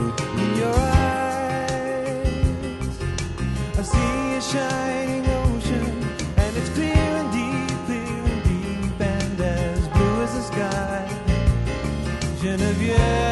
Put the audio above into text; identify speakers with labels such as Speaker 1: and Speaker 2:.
Speaker 1: in your eyes. I see a shining ocean, and it's clear and deep, and as blue as the sky. Genevieve.